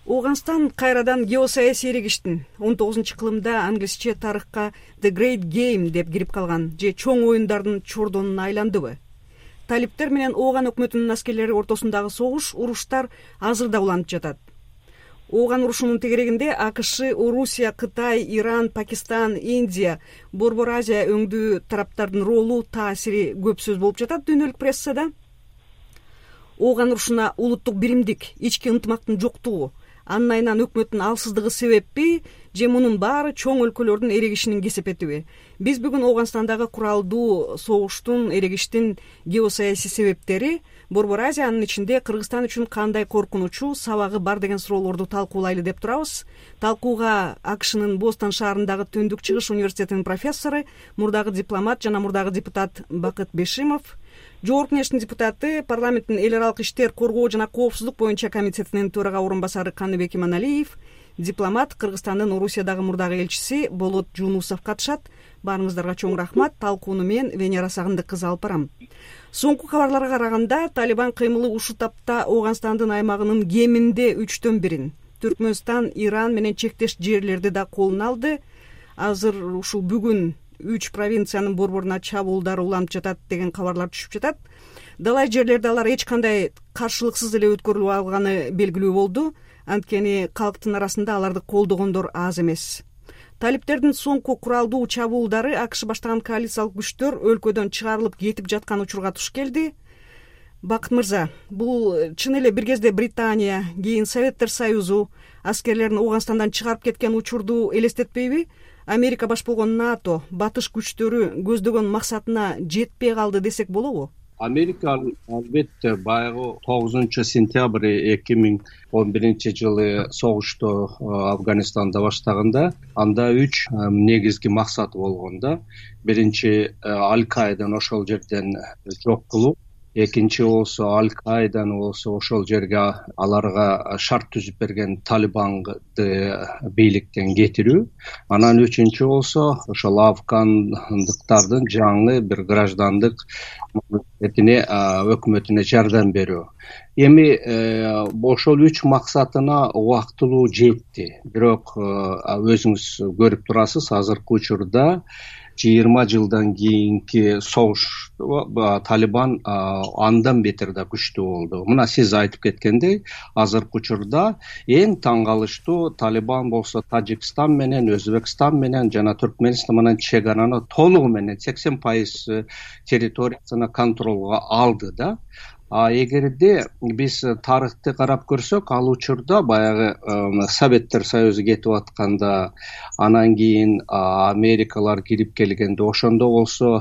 Ооганстан кайрадан геосаясий эрегиштин 19-кылымда англисче тарыхка The Great Game деп кирип калган же чоң оюндардын чордонуна айландыбы? Талиптер менен Ооган өкмөтүнүн аскерлери ортосундагы согуш, уруштар азыр да уланып жатат. Ооган урушунун тегерегинде АКШ, Орусия, Кытай, Иран, Пакистан, Индия, Борбор Азия өңдүү тараптардын ролу, таасири көп сөз болуп жатат дүйнөлүк прессада. Ооган урушуна улуттук биримдик, ички ынтымактын жоктугу, анын айынан өкмөттүн алсыздыгы себеппи же мунун баары чоң өлкөлөрдүн эрегишинин кесепетиби? Биз бүгүн Ооганстандагы куралдуу согуштун, эрегиштин геосаясий себептери, Борбор Азия, анын ичинде Кыргызстан үчүн кандай коркунучу, сабагы бар деген суроолорду талкуулайлы деп турабыз. Талкууга АКШнын Бостон шаарындагы Түндүк Чыгыш университетинин профессору, мурдагы дипломат жана мурдагы депутат Бакыт Бешимов, Жогорку Кеңештин депутаты, парламенттин эл аралык иштер, коргоо жана коопсуздук боюнча комитетинин төрага орун басары Каныбек Иманалиев, дипломат, Кыргызстандын Орусиядагы мурдагы элчиси Болот Жунусов катышат. Баарыңыздарга чоң рахмат. Талкууну мен Венера Сагындык кызы алып барам. Соңку кабарларга караганда, Талибан кыймылы ушул тапта Ооганстандын аймагынын кеминде 3/1, Түркмөнстан, Иран менен чектеш жерлерди да колуна алды. Азыр ушул бүгүн 3 провинциянын борборуна чабуулдар уланып жатат деген кабарлар түшүп жатат. Далай жерлерде алар эч кандай каршылыксыз эле өткөрүлүп алганы белгилүү болду. Анткени калктын арасында аларды колдогондор аз эмес. Талиптердин соңку куралдуу чабуулдары АКШ баштаган коалициялык күчтөр өлкөдөн чыгарылып кетип жаткан учурга туш келди. Бакыт мырза, бул чын эле бир кезде Британия, кийин Советтер Союзу аскерлерин Ооганстандан чыгарып кеткен учурду элестетпейби? Америка баш болгон НАТО, батыш күчтөрү көздөгөн максатына жетпей калды десек болобу? Америка албетте баягы 9-сентябрь 2011-жылы согушту Афганистанда баштаганда анда 3 негизги максаты болгондо. Биринчи Аль-Каиданы ошол жерден жок кылуу, экинчи болсо Аль-Каиданы болсо ошол жерге аларга шарт түзүп берген Талибанды бийликтен кетирүү, анан үчүнчү болсо ошол афгандыктардын жаңы бир граждандык өкмөтүнө жардам берүү. Эми ошол 3 максатына убактылуу жетти. Бирок өзүңүз көрүп турасыз, азыркы учурда 20 жылдан кийинки согуш Талибан андан бетер да күчтүү болду. Мына сиз айтып кеткендей, азыркы учурда эң таң калыштуу Талибан болсо Тажикстан менен, Өзбекстан менен жана Түркмөнстан менен чегараны толугу менен 80% территориясына контролго алды да. Эгерде биз тарыхты карап көрсөк, ал учурда баягы Советтер Союзу кетип атканда, анан кийин Америкалар кирип келгенде, ошондо болсо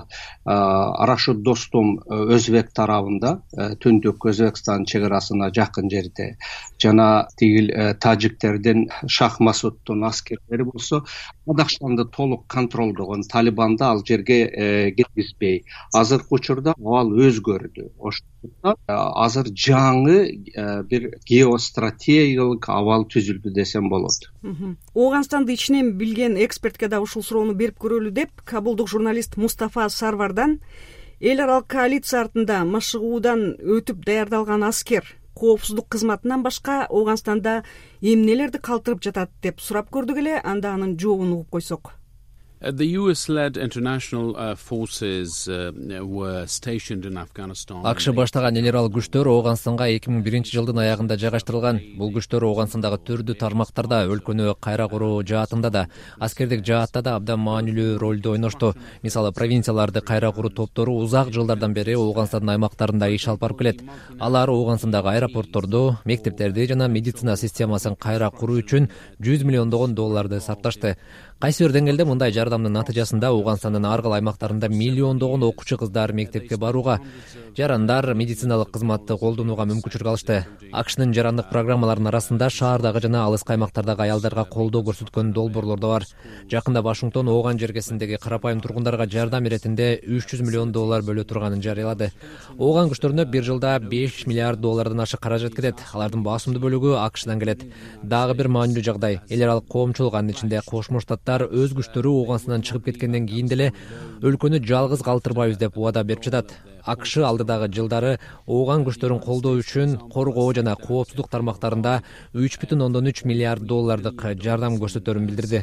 Рашид Достум Өзбек тарабында, Түндүк Өзбекстан чегарасына жакын жерде, жана тигил тажиктердин Шах Масуддун аскерлери болсо Кадакстанды толук контролдогон. Талибанды ал жерге кеткизбей. Азыркы учурда ал өзгөрдү. Ошондуктан азыр жаңы бир геостратегиялык абал түзүлдү десем болот. Ооганстанды ичинен билген экспертке да ушул суроону берип көрөлү деп, кабулдук журналист Мустафа Сарвардан эл аралык коалиция артында машыгуудан өтүп даярдалган аскер коопсуздук кызматынан башка Ооганстанда эмнелерди калтырып жатат деп сурап көрдүк эле, анда анын жообун угуп койсок. The US-led international forces were stationed in Afghanistan. АКШ баштаган эл аралык күчтөр Ооганстанга 2001-жылдын аягында жайгаштырылган. Бул күчтөр Ооганстандагы түрдүү тармактарда, өлкөнү кайра куруу жаатында да, аскердик жаатта да абдан маанилүү ролду ойношту. Мисалы, провинцияларды кайра куруу топтору узак жылдардан бери Ооганстандын аймактарында иш алып барып келет. Алар Ооганстандагы аэропортторду, мектептерди жана медицина системасын кайра куруу үчүн $100 миллион сарпташты. Кайсы бир деңгээлде мындай жардамдын натыйжасында Ооганстандын ар кайсы аймактарында миллиондогон окуучу кыздар мектепке барууга, жарандар медициналык кызматты колдонууга мүмкүнчүлүк алышты. АКШнын жарандык программаларынын арасында шаардагы жана алыскы аймактардагы аялдарга колдоо көрсөткөн долбоорлор да бар. Жакында Вашингтон Ооган жергесиндеги карапайым тургундарга жардам иретинде $300 миллион бөлө турганын жарыялады. Ооган күчтөрүнө бир жылда $5 миллиард ашык каражат кетет. Алардын басымдуу бөлүгү АКШдан келет. Дагы бир маанилүү жагдай, эл аралык коомчулук, анын ичинде Кошмо Штаттар өз күчтөрү Ооганстандан чыгып кеткенден кийин деле өлкөнү жалгыз калтырбайбыз деп убада берип жатат. АКШ алдыдагы жылдары ооган күчтөрүн колдоо үчүн коргоо жана коопсуздук тармактарында $3,3 миллиард жардам көрсөтөрүн билдирди.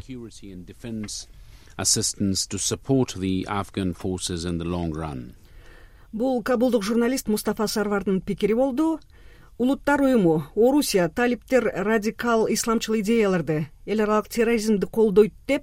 Assistance to support the Afghan forces in the long run. Бул кабулдук журналист Мустафа Сарвардын пикири болду. Улуттар уюму Орусия талиптер радикал исламчыл идеяларды, эл аралык терроризмди колдойт деп,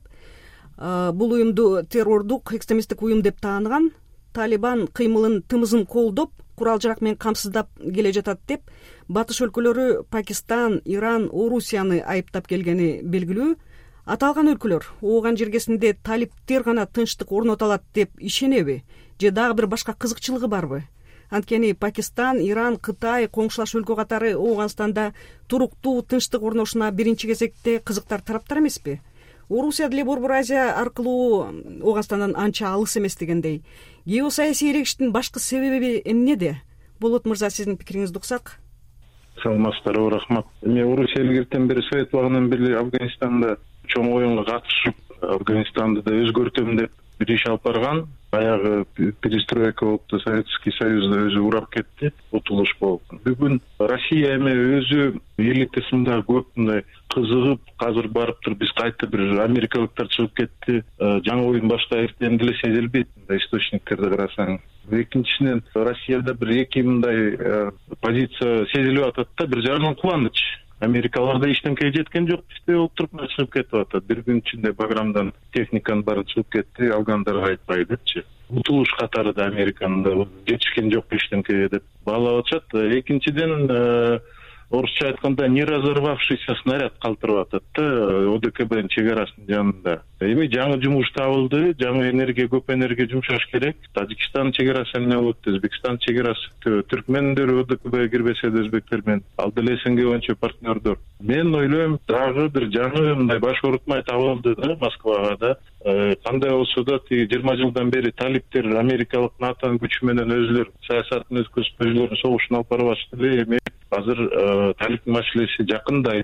бул уюмду террордук экстремисттик уюм деп тааныган. Талибан кыймылын тымызын колдоп, курал-жарак менен камсыздап келе жатат деп батыш өлкөлөрү Пакистан, Иран, Орусияны айыптап келгени белгилүү. Аталган өлкөлөр ооган жергесинде талиптер гана тынчтык орното алат деп ишенеби? Же дагы бир башка кызыкчылыгы барбы? Анткени Пакистан, Иран, Кытай, коңшулаш өлкө катары Ооганстанда туруктуу тынчтык орношуна биринчи кезекте кызыктар тараптар эмеспи? Орусия деле Борбор Азия аркылуу Ооганстандан анча алыс эмес дегендей. Геосаясий эрегиштин башкы себеби эмнеде? Болот мырза, сиздин пикириңизди уксак. Саламатсыздарбы, рахмат. Эми Орусия илгертен бери Совет убагынан бери Афганистанда чоң оюнга катышып, Афганистанды да өзгөртөм деп бир иш алып барган. Баягы перестройка болупту, Советский Союзда өзү урап кетти, утулуш болуп. Бүгүн Россия эми өзү элитасында көп мындай кызыгып, азыр барыптыр, биз кайта бир америкалыктар чыгып кетти, жаңы оюн баштайбыз деп эле сезилбейт мындай источниктерди карасаң. Экинчиден Россияда бир эки мындай позиция сезилип атат да, бир жагынан кубаныч. Америкаларда эчтеке жеткен жок, бизде олтуруп чыгып кетип атат. Бир күн ичинде Баграмдан техниканын баары чыгып кетти, алгандар кайтпай депчи. Утулуш катары да Американын жетишкен жок эчтеке деп баалап атышат. Экинчиден орусча айтканда не разорвавшийся снаряд калтырып атат да ОДКБнын чегарасынын жанында. Эми жаңы жумуш табылды, жаңы энергия, көп энергия жумшаш керек. Тажикстан чегарасы эмне болот, Өзбекстан чегарасы, түркмендер ОДКБге кирбесе да өзбектер менен ал деле СНГ боюнча партнердор. Мен ойлойм, дагы бир жаңы мындай баш оорутмай табылды да Москвага да. Кандай болсо да 20 жылдан бери талиптер америкалык НАТОнун күчү менен өзүлөр саясатын өткөзүп, өзүлөрүнүн согушун алып барып атышты эле. Эми азыр талип маселеси жакындайт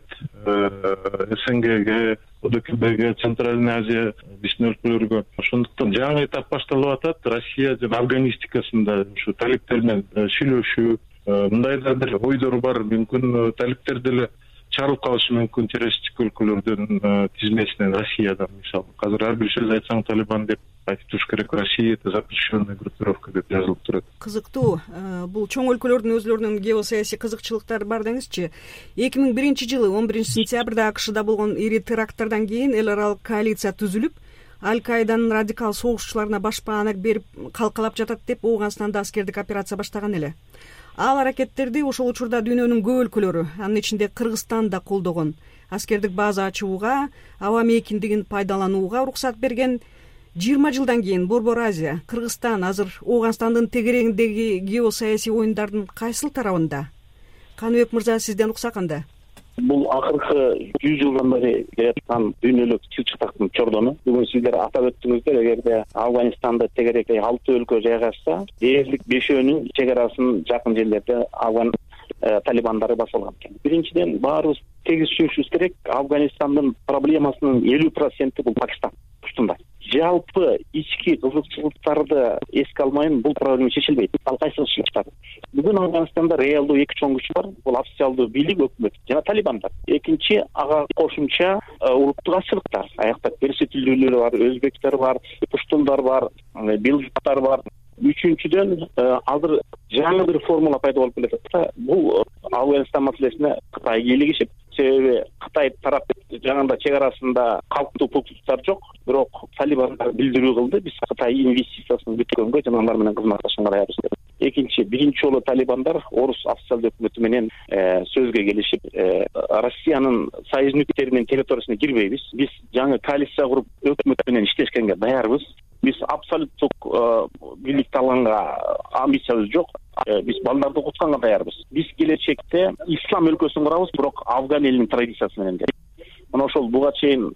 СНГге, ОДКБге, Центральный Азия биздин өлкөлөргө. Ошондуктан жаңы этап башталып атат. Россия жана афганистикасында ушу талиптер менен сүйлөшүү, мындай да бир ойдор бар. Мүмкүн талиптер деле чарылып калышы мүмкүн террористтик өлкөлөрдүн тизмесинен Россиядан. Мисалы, азыр ар бир сөз айтсаң Талибан деп айтып туруш керек. Россия это запрещенная группировка деп жазылып турат. Кызыктуу. Бул чоң өлкөлөрдүн өзлөрүнүн геосаясий кызыкчылыктары бар деңизчи. 2001-жылы 11-сентябрда АКШда болгон ири теракттардан кийин эл аралык коалиция түзүлүп, Аль-Каиданын радикал согушчуларына башпаанак берип калкалап жатат деп Ооганстанда аскердик операция баштаган эле. Ал аракеттерди ошол учурда дүйнөнүн көп өлкөлөрү, анын ичинде Кыргызстан да колдогон. Аскердик база ачууга, аба мейкиндигин пайдаланууга уруксат берген. 20 жылдан кийин Борбор Азия, Кыргызстан азыр Ооганстандын тегерегиндеги геосаясий оюндардын кайсыл тарабында? Каныбек мырза, сизден уксак анда. Бул акыркы 100 жылдан бери келаткан дүйнөлүк чылчытактын чордону. Бүгүн сиздер атап өттүңүздөр, эгерде Афганистанда тегеректе 6 өлкө жайгашса, дээрлик 5-өөнүн чегарасын жакын жерлерде Афган талибандары басып алган экен. Биринчиден баарыбыз тегиз түшүнүшүбүз керек, Афганистандын проблемасынын 50% бул Пакистан устунда. Жалпы ички кызыкчылыктарды эске алмайын, бул проблема чечилбейт. Ал кайсы чыгыштар? Бүгүн Афганистанда реалдуу эки чоң күч бар. Бул официалдуу бийлик, өкмөт жана талибандар. Экинчи, ага кошумча улуттук азчылыктар. Аякта персетилүүлөр бар, өзбектер бар, пуштундар бар, белгиттар бар. Үчүнчүдөн, азыр жаңы бир формула пайда болуп келатат да. Бул Афганистан маселесине Кытай кийлигишип, себеби Кытай тарап жаңында чегарасында калктуу пункттар жок, бирок талибандар билдирүү кылды, биз Кытай инвестициясын бүткөнгө жана алар менен кызматташканга даярбыз деп. Экинчи, биринчи жолу талибандар орус официалдуу өкмөтү менен сөзгө келишип, Россиянын союзниктери менен территориясына кирбейбиз. Биз жаңы коалиция куруп өкмөт менен иштешкенге даярбыз. Биз абсолюттук бийликти алганга амбициябыз жок. Биз балдарды окутканга даярбыз. Биз келечекте ислам өлкөсүн курабыз, бирок Афган элинин традициясы менен. Мына ошол буга чейин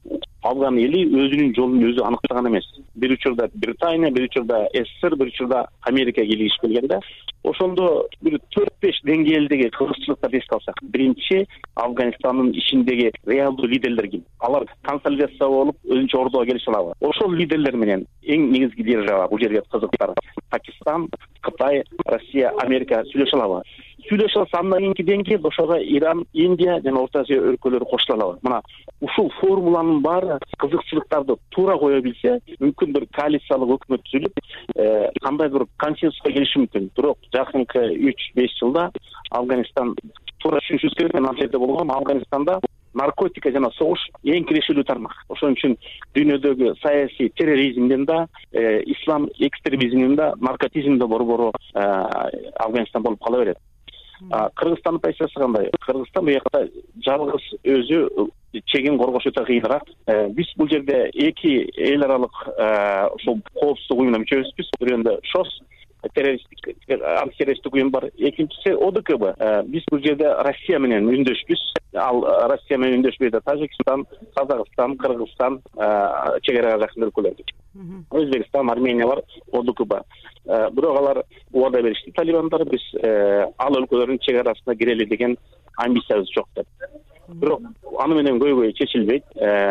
Афган эли өзүнүн жолун өзү аныктаган эмес. Бир учурда Британия, бир учурда СССР, бир учурда Америка кийлигишип келгенде, ошондо бир 4-5 деңгээлдеги кызыкчылыктарды эске алсак, биринчи Афганистандын ичиндеги реалдуу лидерлер ким? Алар консолидация болуп, өзүнчө ордого келише алабы? Ошол лидерлер менен эң негизги держава бул жерге кызыктар. Пакистан, Кытай, Россия, Америка сүйлөшө алабы. Сүйлөшө алса андан кийинки деңгээлде ошого Иран, Индия жана Орто Азия өлкөлөрү кошула алабы. Мына ушул формуланын баары кызыкчылыктарды туура кое билсе, мүмкүн бир коалициялык өкмөт түзүлүп, кандай бир консенсуска келиши мүмкүн. Бирок жакынкы 3-5 жылда Афганистан туура түшүнүшүбүз керек, мен анча болгом, Афганистанда наркотика жана согуш эң кирешелүү тармак. Ошон үчүн дүйнөдөгү саясий терроризмден да, ислам экстремизминен да, наркотизмден да борбору Афганистан болуп кала берет. Кыргызстандын позициясы кандай? Кыргызстан буякта жалгыз өзү чегин коргош өтө кыйыныраак. Биз бул жерде эки эл аралык ошол коопсуздук уюмуна мүчөбүзбүз. Бирөөндө ШОС антитеррористтик уюм бар. Экинчиси ОДКБ. Биз бул жерде Россия менен үндөшпүз. Ал Россия менен үндөшпөйдө Тажикстан, Казакстан, Кыргызстан чегара жакын өлкөлөр. Өзбекстан, Армения бар, ОДКБ. Бирок алар убада беришти талибандар, биз ал өлкөлөрдүн чегарасына кирели деген амбициябыз жок деп. Бирок аны менен көйгөй чечилбейт.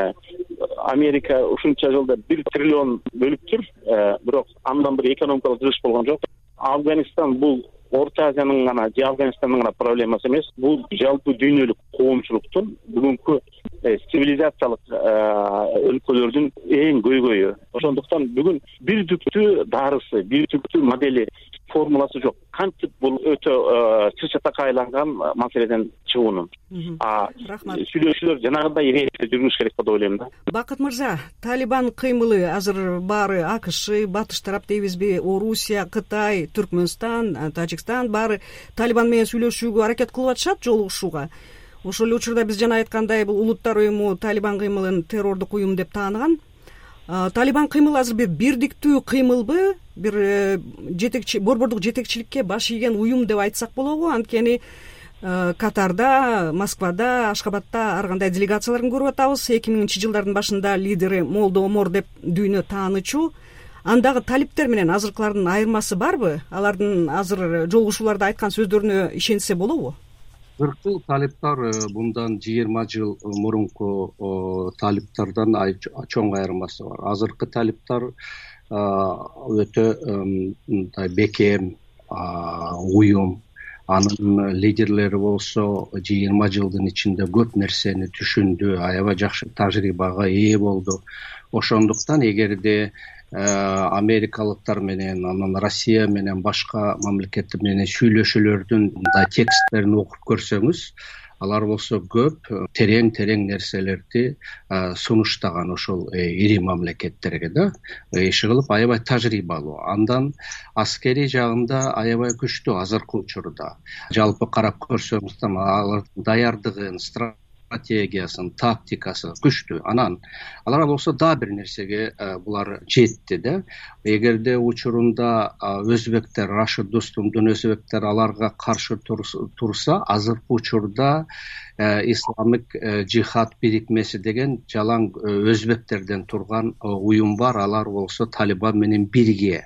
Америка ушунча жылда 1 триллион бөлүптүр, бирок андан бир экономикалык жыгыш болгон жок. Афганистан бул Орто Азиянын гана же Афганистандын гана проблемасы эмес, бул жалпы дүйнөлүк коомчулуктун бүгүнкү цивилизациялык өлкөлөрдүн эң көйгөйү. Ошондуктан бүгүн бир түптүү дарысы, бир түптүү модели, формуласы жок. Кантип бул өтө чыр-чатакка айланган маселеден чыгуунун. Рахмат. Сүйлөшүүлөр жанагындай ирээсте жүрүш керек деп ойлойм да. Бакыт мырза, Талибан кыймылы азыр баары АКШ, батыш тарап дейбизби, Орусия, Кытай, Түркмөнстан, Тажикстан баары Талибан менен сүйлөшүүгө аракет кылып атышат, жолугушууга. Ошол эле учурда биз жана айткандай бул Улуттар уюму Талибан кыймылын террордук уюм деп тааныган. Талибан кыймылы азыр бир бирдиктүү кыймылбы, бир жетекчи борбордук жетекчиликке баш ийген уюм деп айтсак болобу? Анткени Катарда, Москвада, Ашхабадда ар кандай делегацияларын көрүп атабыз. 2000-жылдардын башында лидери Молдо Омор деп дүйнө таанычу. Андагы талиптер менен азыркылардын айырмасы барбы? Алардын азыр жолугушууларда айткан сөздөрүнө ишенсе болобу? Ыркыл талиптар bundan 20 жыл мурунку талиптардан чоң айырмасы бар. Азыркы талиптар өтө бекем уюм, анын лидерлери болсо 20 жылдын ичинде көп нерсени түшүндү, аябай жакшы тажрыйбага ээ болду. Ошондуктан эгерде америкалыктар менен, анан Россия менен, башка мамлекеттер менен сүйлөшүүлөрдүн тексттерин окуп көрсөңүз, алар болсо көп терең нерселерди сунуштаган ошол ири мамлекеттерге да, иши кылып аябай тажрыйбалуу. Андан аскерий жагында аябай күчтүү азыркы учурда. Жалпы карап көрсөңүз, алардын даярдыгын, стратегиясын, тактикасы күчтүү. Анан алар болсо да бир нерсеге булар жетти да. Эгерде учурунда өзбектер, Рашид Достумдун өзбектер аларга каршы турса, азыркы учурда исламик жихад бирикмеси деген жалаң өзбектерден турган уюм бар. Алар болсо Талибан менен бирге.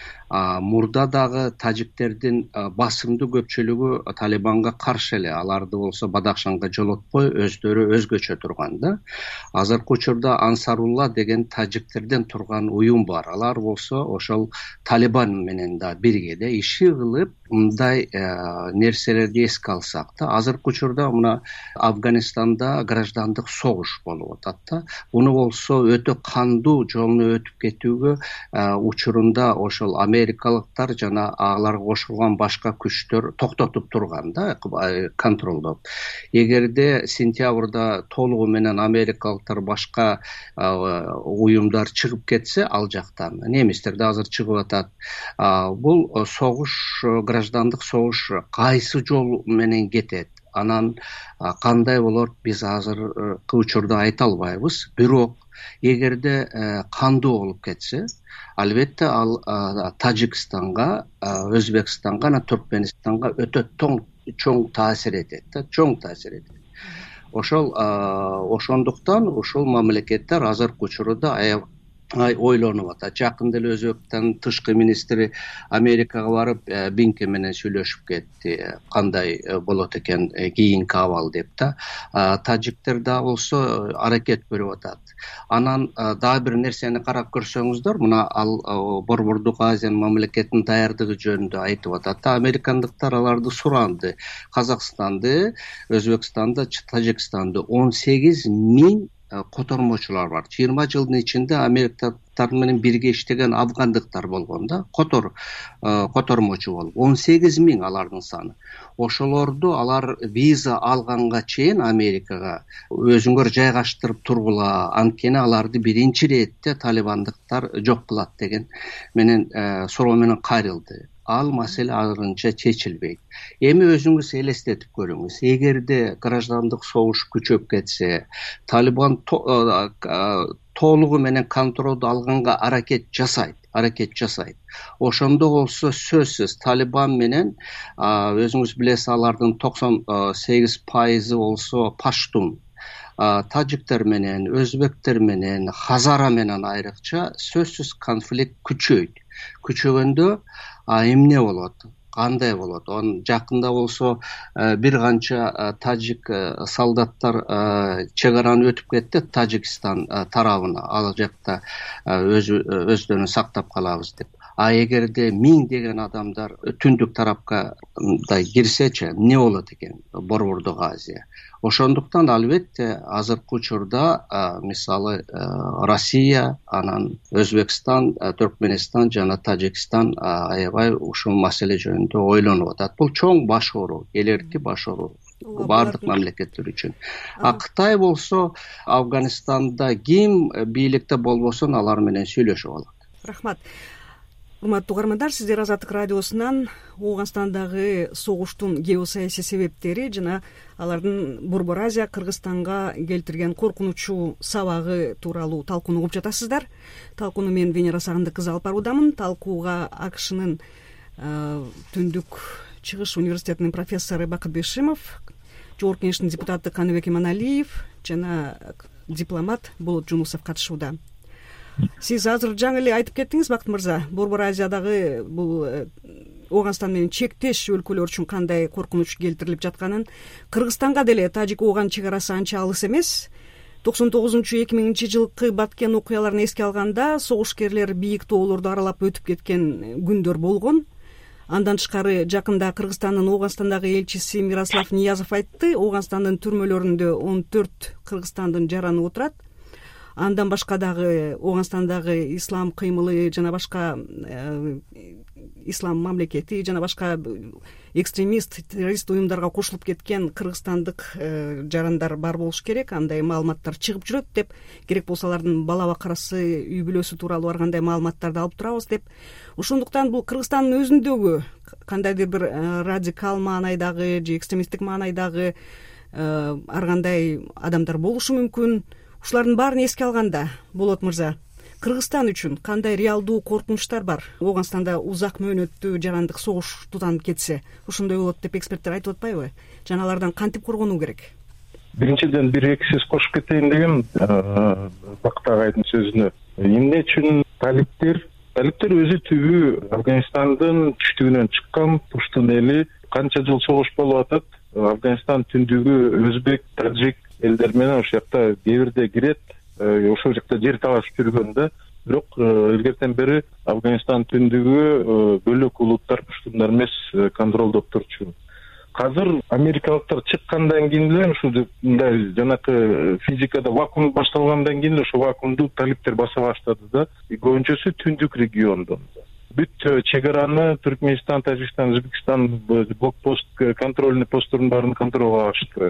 Мурда дагы тажиктердин басымдуу көпчүлүгү Талибанга каршы эле. Аларды болсо Бадахшанга жолотпой, өздөрү өзгөчө турган да. Азыркы учурда Ансарулла деген тажиктерден турган уюм бар. Алар болсо ошол Талибан менен да бирге иши кылып, мындай нерселерди эске алсак да, азыркы учурда мына Афганистанда граждандык согуш болуп атат да. Буну болсо өтө кандуу жолуна өтүп кетүүгө учурунда ошол америкалыктар жана аларга кошулган башка күчтөр токтотуп турган да, контролдоп. Эгерде сентябрда толугу менен америкалыктар, башка уюмдар чыгып кетсе ал жактан, немистер да азыр чыгып атат. Бул согуш, граждандык согуш кайсы жол менен кетет, анан кандай болот, биз азыркы учурда айта албайбыз. Бирок эгерде кандуу болуп кетсе, албетте ал Тажикстанга, Өзбекстанга, Түркменистанга өтө чоң таасир этет да, чоң таасир этет. Ошондуктан ошол мамлекеттер азыркы учурда ойлонуп атат. Жакында эле Өзбекстандын тышкы министри Америкага барып, Блинкен менен сүйлөшүп кетти. Кандай болот экен кийинки абал деп да. Тажиктер да болсо аракет көрүп атат. Анан дагы бир нерсени карап көрсөңүздөр, мына ал Борбордук Азиянын мамлекетинин даярдыгы жөнүндө айтып атат да. Американдыктар аларды суранды. Казакстанды, Өзбекстанды, Тажикстанды 18.000 котормочулар бар. 20 жылдын ичинде америкалыктар менен бирге иштеген афгандыктар болгон да, котормочу болуп. 18.000 алардын саны. Ошолорду алар виза алганга чейин Америкага өзүңөр жайгаштырып тургула, анткени аларды биринчи иретте талибандыктар жок кылат деген менен суроо менен кайрылды. Ал маселе азырынча чечилбейт. Эми өзүңүз элестетип көрүңүз. Эгерде граждандык согуш күчөп кетсе, Талибан толугу менен контролду алганга аракет жасайт. Ошондо болсо сөзсүз Талибан менен өзүңүз билесиз, алардын 98% болсо паштун, тажиктер менен, өзбектер менен, хазара менен айрыкча сөзсүз конфликт күчөйт. Күчөгөндө эмне болот? Кандай болот? Жакында болсо бир канча тажик солдаттар чек-араны өтүп кетти Тажикстан тарабына. Ал жакта өздөрүн сактап калабыз деп. Эгерде 1000 деген адамдар түндүк тарапка да кирсечи, эмне болот экен Борбордук Азия? Ошондуктан албетте азыркы учурда мисалы Россия, анан Өзбекстан, Түркменистан жана Тажикстан аябай ушул маселе жөнүндө ойлонуп атат. Бул чоң баш оору, келерки баш оору бардык мамлекеттер үчүн. Кытай болсо Афганистанда ким бийликте болбосун алар менен сүйлөшүп алат. Рахмат. Урматтуу угармандар, сиздер Азаттык радиосунан Ооганстандагы согуштун геосаясий себептери жана алардын Борбор Азия, Кыргызстанга келтирген коркунучу сабагы тууралуу талкууну угуп жатасыздар. Талкууну мен Венера Сагындык кызы алып баруудамын. Талкууга АКШнын Түндүк чыгыш университетинин профессору Бакыт Бешимов, Жогорку Кеңештин депутаты Каныбек Иманалиев жана дипломат Болот Жунусов катышууда. Сиз азыр жаңы эле айтып кеттиңиз, Бакыт мырза, Борбор Азиядагы бул Ооганстан менен чектеш өлкөлөр үчүн кандай коркунуч келтирилип жатканын. Кыргызстанга деле Тажик-Ооган чек арасы анча алыс эмес. 99-2000 жылкы баткен окуяларын эске алганда согушкерлер бийик тоолорду аралап өтүп кеткен күндөр болгон. Андан тышкары жакында Кыргызстандын Ооганстандагы элчиси Мирослав Ниязов айтты, Ооганстандын түрмөлөрүндө 14 Кыргызстандын жараны отурат. Андан башка дагы Ооганстандагы ислам кыймылы жана башка ислам мамлекети жана башка экстремист, террорист уюмдарга кошулуп кеткен кыргызстандык жарандар бар болуш керек. Андай маалыматтар чыгып жүрөт деп, керек болсо алардын бала бакарасы, үй бүлөсү тууралуу ар кандай маалыматтарды алып турабыз деп. Ошондуктан бул Кыргызстандын өзүндөгү кандайдыр бир радикал маанайдагы же экстремисттик маанайдагы ар кандай адамдар болушу мүмкүн. Ушулардын баарын эске алганда, Болот мырза, Кыргызстан үчүн кандай реалдуу коркунучтар бар? Ооганстанда узак мөөнөттүү жарандык согуш тутанып кетсе, ушундай болот деп эксперттер айтып атпайбы? Жана алардан кантип коргонуу керек? Биринчиден бир-эки сөз кошуп кетейин дегем Бакыт агайдын сөзүнө. Эмне үчүн талиптер өзү түбү Афганистандын түштүгүнөн чыккан пуштун эли, канча жыл согуш болуп атат. Афганистан түндүгү өзбек, тажик элдер менен ошол жакта кээ бирде кирет, ошол жакта жер талашып жүргөн да. Бирок илгертен бери Афганистан түндүгү бөлөк улуттар, пуштундар эмес контролдоп турчу. Азыр америкалыктар чыккандан кийин эле ушундай жанакы физикада вакуум башталгандан кийин ошол вакуумду талиптер баса баштады да. Көбүнчөсү түндүк региондон. Бүт чек араны Түркменистан, Тажикстан, Өзбекстан блокпост контрольный посттордун баарын контролго алышты.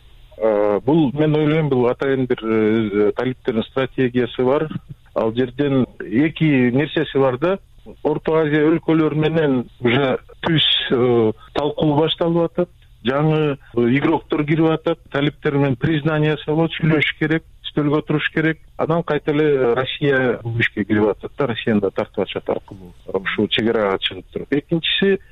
Бул мен ойлойм, бул атайын бир талиптердин стратегиясы бар. Ал жерден эки нерсеси бар да. Орто Азия өлкөлөрү менен уже түз талкуу башталып атат. Жаңы игроктор кирип атат. Талиптер менен признание салып сүйлөшүш керек, стөлгө отуруш керек. Анан кайта эле Россия бул ишке кирип атат да. Россияны да тартып атышат аркылуу ушул чек арага чыгып туруп. Экинчиси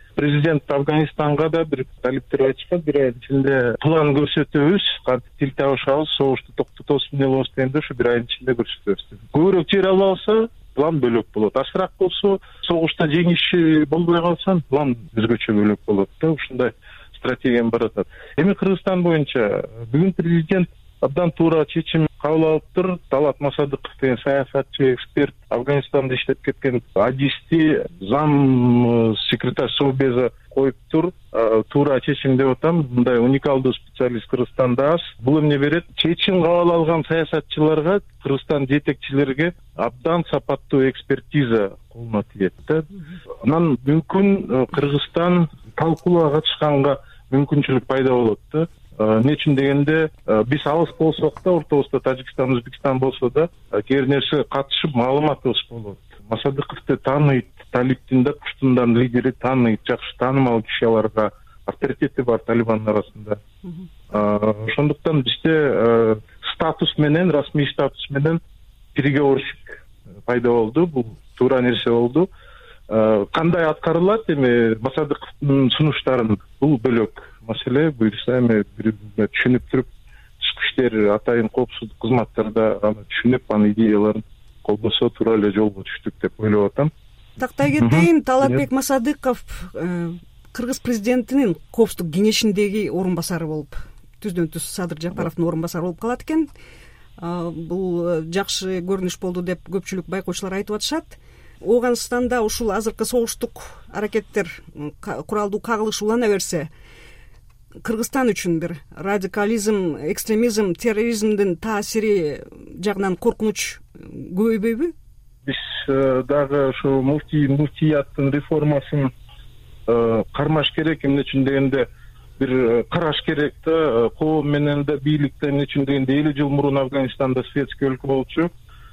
президент Афганистанга да бир талиптер айтышкан, бир айдын ичинде план көрсөтөбүз, кантип тил табышабыз, согушту токтотобуз, эмне кылабыз дегенде ошо бир айдын ичинде көрсөтөбүз. Көбүрөөк жер ала алса, план бөлөк болот. Азыраак болсо, согушта жеңиши болбой калса, план өзгөчө бөлөк болот да. Ушундай стратегия бар атат. Эми Кыргызстан боюнча бүгүн президент абдан туура чечим кабыл алыптыр. Талат Масадыков деген саясатчы, эксперт, Афганистанда иштеп кеткен адисти зам секретарь Совбеза коюптур. Туура чечим деп атам. Мындай уникалдуу специалист Кыргызстанда аз. Бул эмне берет? Чечим кабыл алган саясатчыларга, Кыргызстан жетекчилерге абдан сапаттуу экспертиза колуна тиет да. Анан мүмкүн Кыргызстан талкуулууга катышканга мүмкүнчүлүк пайда болот да. Эмне үчүн дегенде, биз алыс болсок да, ортобузда Тажикстан, Өзбекстан болсо да, кээ бир нерсе катышып маалыматыбыз болот. Масадыковду тааныйт, Талиптин да, Пуштундан лидери тааныйт, жакшы таанымал киши, аларга авторитети бар Талибандын арасында. Ошондуктан бизде статус менен, расмий статус менен переговорщик пайда болду. Бул туура нерсе болду. Кандай аткарылат эми Масадыковдун сунуштарын, бул бөлөк маселе. Буюрса эми бири-бирине түшүнүп туруп, тышкы иштер атайын коопсуздук кызматтарда аны түшүнүп, анын идеяларын колдосо туура эле жолго түштүк деп ойлоп атам. Тактай кетейин, Талатбек Масадыков Кыргыз президентинин коопсуздук кеңешиндеги орун басары болуп, түздөн түз Садыр Жапаровдун орун басары болуп калат экен. Бул жакшы көрүнүш болду деп көпчүлүк байкоочулар айтып атышат. Ооганстанда ушул азыркы согуштук аракеттер, куралдуу кагылыш улана берсе, Кыргызстан үчүн бир радикализм, экстремизм, терроризмдин таасири жагынан коркунуч көбөйбөйбү? Биз дагы ошо муфтияттын реформасын кармаш керек. Эмне үчүн дегенде, бир караш керек да. Коом менен да, бийликте эмне үчүн дегенде 50 жыл мурун Афганистанда светский өлкө болчу.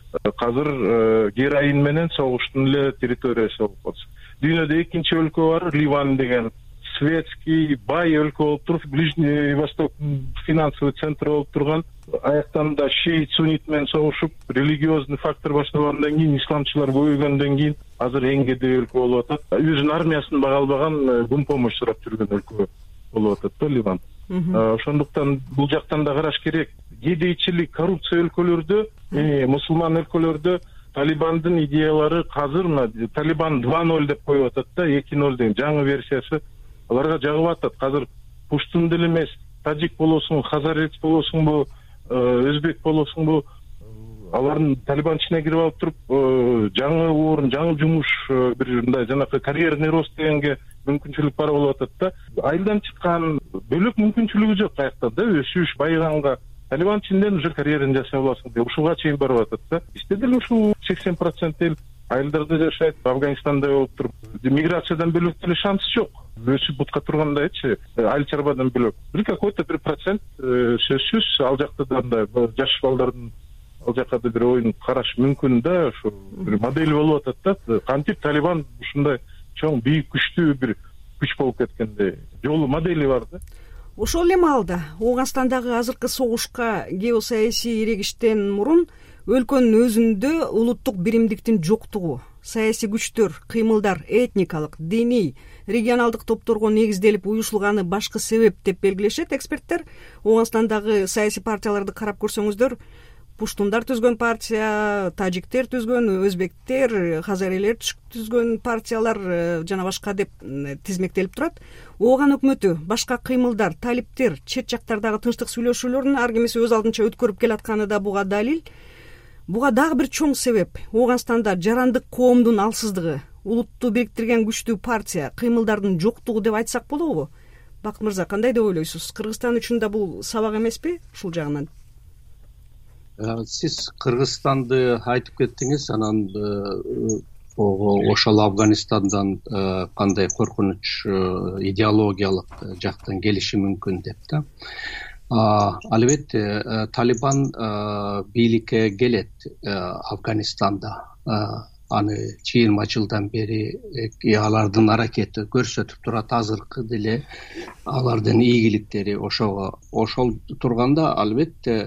Казыр героин менен согуштун эле территориясы болуп калды. Дүйнөдө экинчи өлкө бар, Ливан деген, светский, бай өлкө болуп туруп, Ближний Восток финансовый центр болуп турган. Аяктан да шиит, суннит менен согушуп, религиозный фактор башталгандан кийин, исламчылар көбөйгөндөн кийин азыр эң кедей өлкө болуп атат. Өзүнүн армиясын бага албаган, күн помощь сурап жүргөн өлкө болуп атат да Ливан. Ошондуктан бул жактан да караш керек. Кедейчилик, коррупция өлкөлөрдө, мусулман өлкөлөрдө Талибандын идеялары казыр Талибан 2.0 деп коюп атат да, 2.0 деген жаңы версиясы аларга жагып атат. Казыр пуштун деле эмес, тажик болосуң, хазарец болосуңбу, өзбек болосуңбу, алардын Талибан ичине кирип алып туруп, жаңы орун, жаңы жумуш, бир мындай жанакы карьерный рост дегенге мүмкүнчүлүк бар болуп атат да. Айылдан чыккан бөлөк мүмкүнчүлүгү жок каяктан да, өсүш, байыганга. Талибан ичинден уже карьераны жасай аласың деп ушуга чейин барып атат да. Бизде деле ушул 80% эл айылдарда жашайт, Афганистанда болуп туруп, миграциядан бөлөк деле шанс жок. Өсүп бутка тургандайчы, айыл чарбадан бөлөк. Бир какой-то бир процент сөзсүз ал жакта да мындай жаш балдардын ал жакка да бир оюн караш мүмкүн да, ошо бир модель болуп атат да. Кантип Талибан ушундай чоң, бийик, күчтүү бир күч болуп кеткенде жолу, модели бар да. Ошол эле маалда Ооганстандагы азыркы согушка геосаясий ирегиштен мурун өлкөнүн өзүндө улуттук биримдиктин жоктугу, саясий күчтөр, кыймылдар этникалык, диний, регионалдык топторго негизделип уюшулганы башкы себеп деп белгилешет эксперттер. Ооганстандагы саясий партияларды карап көрсөңүздөр, пуштундар түзгөн партия, тажиктер түзгөн, өзбектер, хазарилер түзгөн партиялар жана башка деп тизмектелип турат. Ооган өкмөтү башка кыймылдар, талиптер, чет жактардагы тынчтык сүйлөшүүлөрүн ар кимиси өз алдынча өткөрүп келатканы да буга далил. Буга дагы бир чоң себеп Ооганстанда жарандык коомдун алсыздыгы, улутту бириктирген күчтүү партия, кыймылдардын жоктугу деп айтсак болобу? Бакыт мырза, кандай деп ойлойсуз? Кыргызстан үчүн да бул сабак эмеспи ушул жагынан? Сиз Кыргызстанды айтып кеттиңиз, анан ошол Афганистандан кандай коркунуч идеологиялык жактан келиши мүмкүн деп да. Албетте Талибан бийликке келет Афганистанда. Аны 20 жылдан бери алардын аракети көрсөтүп турат, азыркы деле алардын ийгиликтери ошол турганда албетте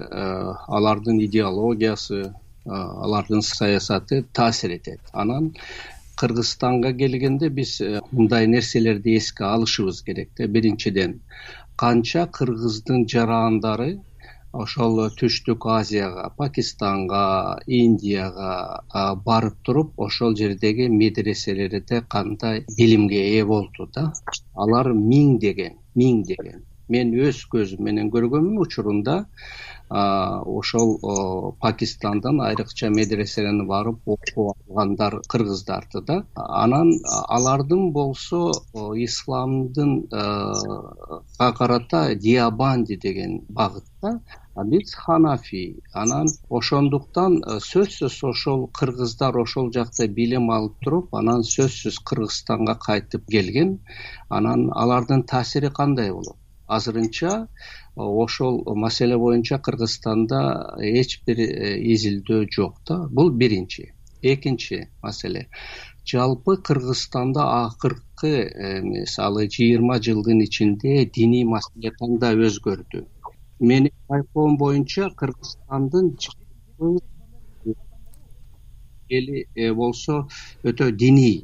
алардын идеологиясы, алардын саясаты таасир этет. Анан Кыргызстанга келгенде биз мындай нерселерди эске алышыбыз керек да. Биринчиден, канча кыргыздын жарандары ошол Түштүк Азияга, Пакистанга, Индияга барып туруп, ошол жердеги медреселерде кандай билимге ээ болду да. Алар миңдеген. Мен өз көзүм менен көргөнмүн учурунда. Ошол Пакистандан айрыкча медреселерге барып окуп алгандар кыргыздарды да. Анан алардын болсо исламдын карата Диабанди деген багытта, биз Ханафи. Анан ошондуктан сөзсүз ошол кыргыздар ошол жакта билим алып туруп, анан сөзсүз Кыргызстанга кайтып келген. Анан алардын таасири кандай болот? Азырынча ошол маселе боюнча Кыргызстанда эч бир изилдөө жок да. Бул биринчи. Экинчи маселе. Жалпы Кыргызстанда акыркы мисалы 20 жылдын ичинде диний маселе кандай өзгөрдү? Менин байкоом боюнча Кыргызстандын эли болсо өтө диний,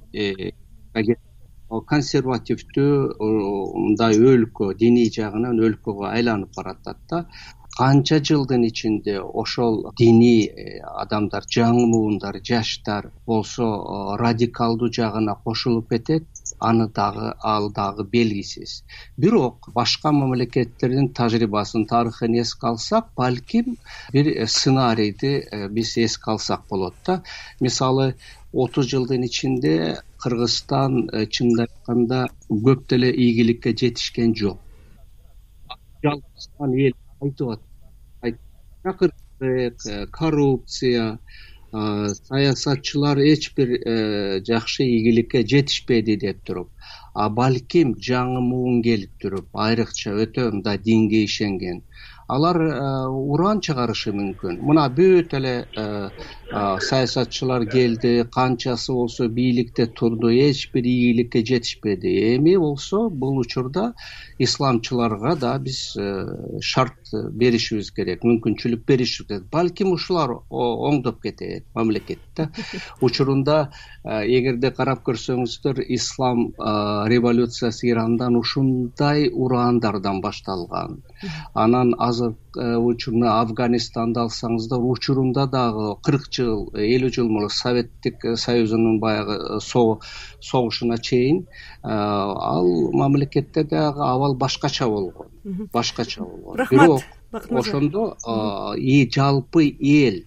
консервативдүү мындай өлкө, диний жагынан өлкөгө айланып баратат да. Канча жылдын ичинде ошол диний адамдар, жаңы муундар, жаштар болсо радикалдуу жагына кошулуп кетет, ал дагы белгисиз. Бирок башка мамлекеттердин тажрыйбасын, тарыхын эске алсак, балким бир сценарийди биз эске алсак болот да. Мисалы 30 жылдын ичинде Кыргызстан чындап айтканда көп деле ийгиликке жетишкен жок. Жалпысынан эл айтып атат. Коррупция, саясатчылар эч бир жакшы ийгиликке жетишпеди деп туруп, балким жаңы муун келип туруп, айрыкча өтө мындай динге ишенген, алар уран чыгарышы мүмкүн. Мына бүт эле саясатчылар келди, канчасы болсо бийликте турду, эч бир ийгиликке жетишпеди. Эми болсо бул учурда исламчыларга да биз шарт беришибиз керек, мүмкүнчүлүк беришибиз керек. Балким ушулар оңдоп кетет мамлекетте. Учурунда эгерде карап көрсөңүздөр, ислам революциясы Ирандан ушундай ураандардан башталган. Анан азыр учурунда Афганистанда алсаңыздар, учурунда дагы 40 жыл, 50 жыл мурун Советтик Союзунун баягы согушуна чейин ал мамлекетте дагы абал башкача болгон. Рахмат. Бирок ошондо жалпы эл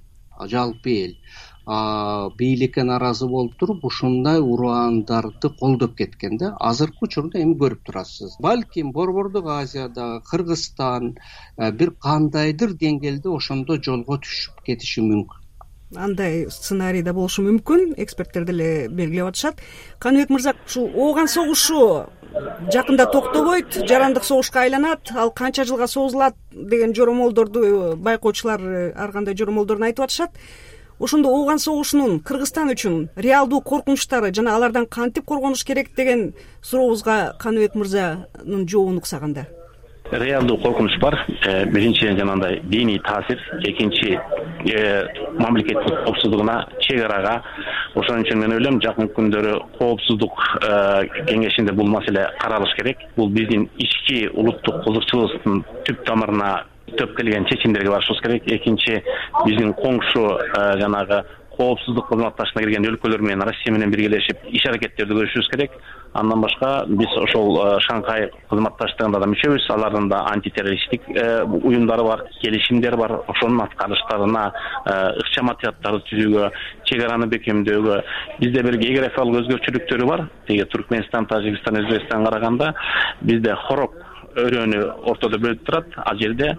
бийликке наразы болуп туруп, ушундай ураандарды колдоп кеткен да. Азыркы учурда эми көрүп турасыз. Балким Борбордук Азияда, Кыргызстан бир кандайдыр деңгээлде ошондо жолго түшүп кетиши мүмкүн. Андай сценарий да болушу мүмкүн, эксперттер деле белгилеп атышат. Каныбек мырза, ушул ооган согушу жакында токтобойт, жарандык согушка айланат, ал канча жылга созулат деген жоромолдорду байкоочулар ар кандай жоромолдорун айтып атышат. Ошондо ооган согушунун Кыргызстан үчүн реалдуу коркунучтары жана алардан кантип коргонуш керек деген сурообузга Каныбек мырзанын жообун уксаганда. Реалдуу коркунуч бар. Биринчиден жанагындай диний таасир, экинчи мамлекеттин коопсуздугуна, чек арага. Ошон үчүн мен ойлойм, жакын күндөрү коопсуздук кеңешинде бул маселе каралыш керек. Бул биздин ички улуттук кызыкчылыгыбыздын түп тамырына төп келген чечимдерге барышыбыз керек. Экинчи, биздин коңшу жанагы коопсуздук кызматташына кирген өлкөлөр менен Россия менен биргелешип иш аракеттерди көрүшүбүз керек. Андан башка биз ошол Шанхай кызматташтыгында да мүчөбүз. Алардын да антитеррористтик уюмдары бар, келишимдер бар. Ошонун аткарыштарына ыкчам отряддарды түзүүгө, чек араны бекемдөөгө бизде бир географиялык өзгөчөлүктөрү бар. Теге Түркмөнстан, Тажикстан, Өзбекстанга караганда бизде Хорок өрөөнү ортодо бөлүп турат. Ал жерде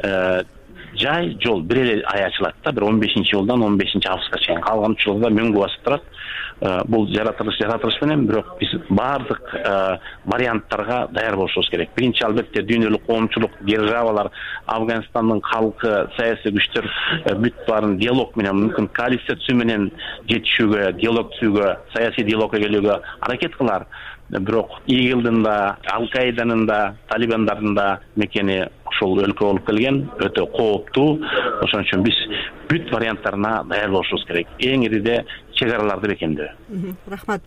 жай жол бир эле аячылат да, бир 15-жылдан 15-августка чейин. Калган учурда мөңгү басып турат. Бул жаратылыш менен, бирок биз баардык варианттарга даяр болушубуз керек. Биринчи, албетте, дүйнөлүк коомчулук, державалар, Афганистандын халкы, саясий күчтөр бүт баарын диалог менен, мүмкүн коалиция түзүү менен жетишүүгө, диалог түзүүгө, саясий диалогко келүүгө аракет кылар. Бирок ИГИЛдин да, Ал-Каиданын да, Талибандардын да мекени ошол өлкө болуп келген, өтө кооптуу. Ошон үчүн биз бүт варианттарына даяр болушубуз керек. Эң ириде чек араларды бекемдөө. Рахмат.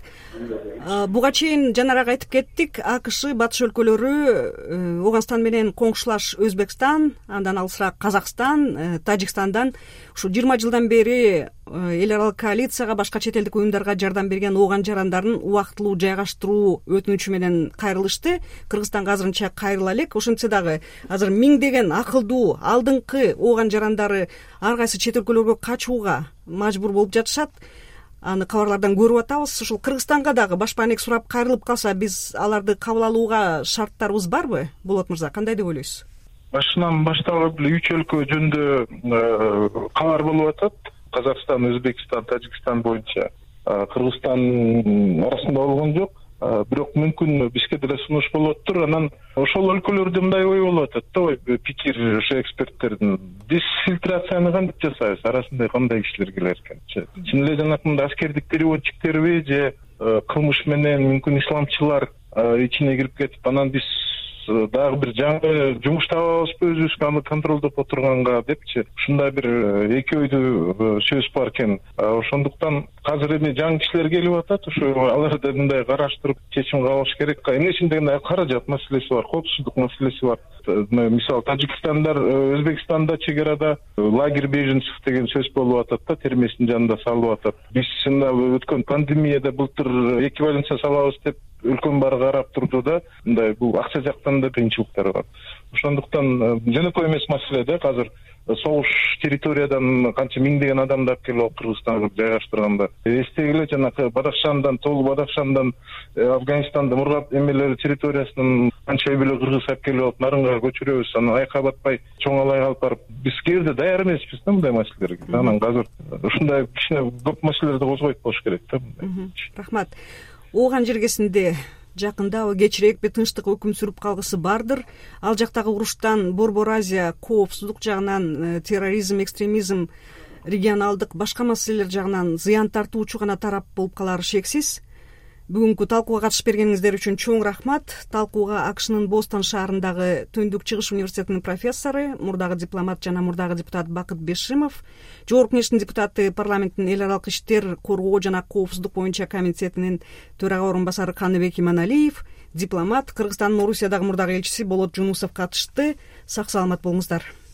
Буга чейин жанараак айтып кеттик, АКШ батыш өлкөлөрү Ооганстан менен коңшулаш Өзбекстан, андан алысыраак Казакстан, Тажикстандан ушу 20 жылдан бери эл аралык коалицияга, башка чет элдик уюмдарга жардам берген ооган жарандарын убактылуу жайгаштыруу өтүнүчү менен кайрылышты. Кыргызстанга азырынча кайрыла элек. Ошентсе дагы азыр миңдеген акылдуу алдыңкы ооган жарандары ар кайсы чет өлкөлөргө качууга мажбур болуп жатышат. Аны кабарлардан көрүп атабыз. Ушул Кыргызстанга дагы башпаанек сурап кайрылып калса, биз аларды кабыл алууга шарттарыбыз барбы? Болот мырза, кандай деп ойлойсуз? Башынан башталып эле 3 өлкө жөнүндө кабар болуп атат. Казакстан, Өзбекстан, Тажикстан боюнча. Кыргызстан арасында болгон жок. Бирок мүмкүн бизге деле сунуш болоптур. Анан ошол өлкөлөрдө мындай ой болуп атат да, пикир ошо эксперттердин. Биз фильтрацияны кантип жасайбыз? Арасында кандай кишилер келер экен? Чын эле жанакындай аскердик переводчиктерби же кылмыш менен мүмкүн исламчылар ичине кирип кетип, анан биз дагы бир жаңы жумуш табабызбы өзүбүзгө аны контролдоп отурганга депчи, ушундай бир эки ойдуу сөз бар экен. Ошондуктан азыр эми жаңы кишилер келип атат, ошо аларды мындай караштырып чечим кабылыш керек. Эмне үчүн дегенде каражат маселеси бар, коопсуздук маселеси бар. Мисалы Тажикстандар, Өзбекстанда чек арада лагерь беженцев деген сөз болуп атат да, термесинин жанында салып атат. Биз өткөн пандемияда былтыр эквиваленция салабыз деп өлкөнүн баары карап турду да, мындай бул акча жактан да кыйынчылыктар бар. Ошондуктан жөнөкөй эмес маселе да, азыр согуш территориядан канча миңдеген адамды алып келип Кыргызстанга жайгаштырганда. Эстегиле жанакы Бадахшандан, Толу Бадахшандан, Афганистанда мургап эмелер территориясынан канча үй бүлө кыргыз алып келип нарынга көчүрөбүз, аны айка батпай чоңалай алып барып, биз кээде даяр эмеспиз да мындай маселелерге. Анан азыр ушундай кичине көп маселелерди козгойт болуш керек да. Рахмат. Ооган жергесинде жакында кечирээкпи тынчтык өкүм сүрүп калгысы бардыр. Ал жактагы уруштан Борбор Азия коопсуздук жагынан, терроризм, экстремизм, регионалдык башка маселелер жагынан зыян тартуучу гана тарап болуп калары шексиз. Бүгүнкү талкууга катышып бергениңиздер үчүн чоң рахмат. Талкууга АКШнын Бостон шаарындагы Түндүк Чыгыш университетинин профессору, мурдагы дипломат жана мурдагы депутат Бакыт Бешимов, Жогорку Кеңештин депутаты, парламенттин эл аралык иштер коргоо жана коопсуздук боюнча комитетинин төрага орун басары Каныбек Иманалиев, дипломат, Кыргызстандын Орусиядагы мурдагы элчиси Болот Жунусов катышты. Сак саламат болуңуздар.